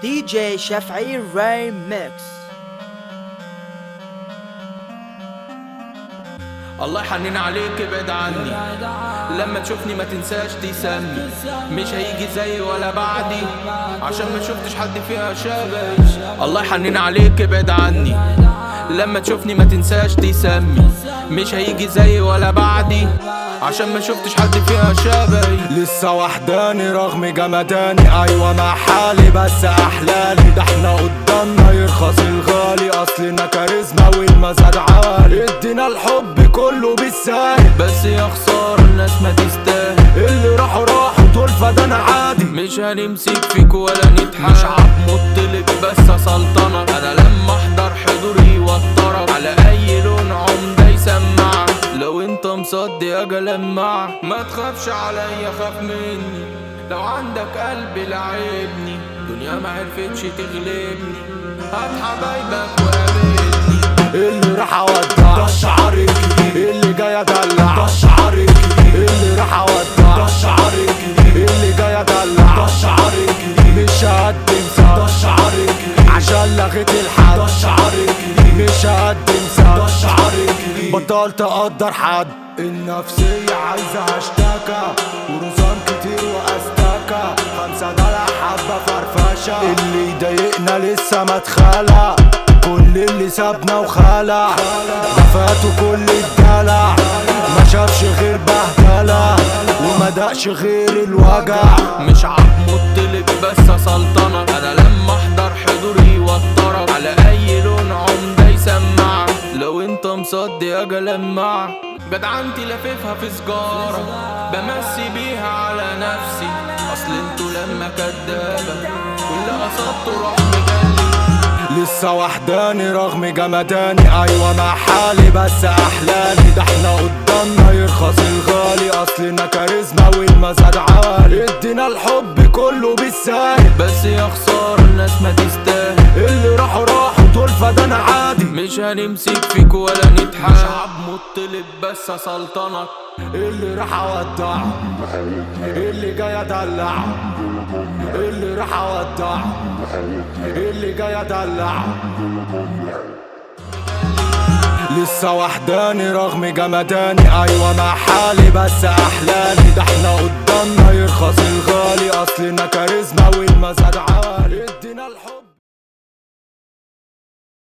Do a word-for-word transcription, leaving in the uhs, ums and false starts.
دي جي شافعي ريميكس. الله يحنن عليك ابعد عني، لما تشوفني ما تنساش تسمي، مش هيجي زي ولا بعدي عشان ما شفتش حد فيها شبهي. الله يحنن عليك ابعد عني، لما تشوفني ما تنساش تسمي، مش هيجي زي ولا بعدي عشان ما شفتش حد فيها شبهي. لسه وحداني رغم جمداني، ايوه مع حالي بس احلالي، ده احنا قدامنا يرخص الغالي، اصلنا كاريزما والمزاج عالي، ادينا الحب كله بالساهل، بس يا خسارة الناس ما تستاهل، اللي راحوا راحوا طول فدانا عادي، مش هنمسك فيك ولا نتحاسب، مش عبمط لك بس اسلطنك، انا لما احضر حضوري واتطرب على اي لون عمده يسمعك، لو انت مصدي اجي المعك، ما تخافش عليا خاف مني، لو عندك قلب لعبني، دنيا ما عرفتش تغلبني، هات حبايبك وقابلني، اللي راح اودع ده الشعار الجديد، اللي جاي ادلع ده الشعار الجديد، اللي راح اودع ده الشعار الجديد، اللي جاي ادلع ده الشعار الجديد، مش هقدم سعر ده الشعار الجديد، عشان لغيت الحد ده الشعار الجديد، مش هقدم سعر ده الشعار الجديد، بطلت اقدر حد، النفسية عايزة هاشتاكة ورزان كتير واستاكة، خمسة دلع حبة فرفشة، اللي يضايقنا لسه ما اتخلق، كل اللي سابنا وخلع، ده فاتوا كل الدلع، ما شافش غير بهدلة وما دقش غير الوجع، مش عبمط لك بس اسلطنك، انا لما احضر حضوري واتطرب على اي لون عمده يسمعك، لو انت مصدي اجي المعك، جدعنتي لففها في سجارة بمسي بيها على نفسي، اصل انتوا لما كدابة واللي قصدته راح مجلي، لسه وحداني رغم جمداني، ايوه مع حالي بس احلالي، ده احنا قدامنا يرخص الغالي، اصلنا كاريزما والمزاج عالي، ادينا الحب كله بالساهل، بس يا خسارة الناس ما تستاهل، اللي راحوا راحوا طول فدانا عادي، مش هنمسك فيك ولا نتحاسب، مش عبمط لك بس اسلطنك، اللي راح اودع اللي جاي ادلع، اللي راح اودع اللي جاي ادلع، لسه وحداني رغم جمداني، ايوه مع حالي بس احلالي، ده احنا قدامنا يرخص الغالي، اصلنا كاريزما والمزاج عالي، ادينا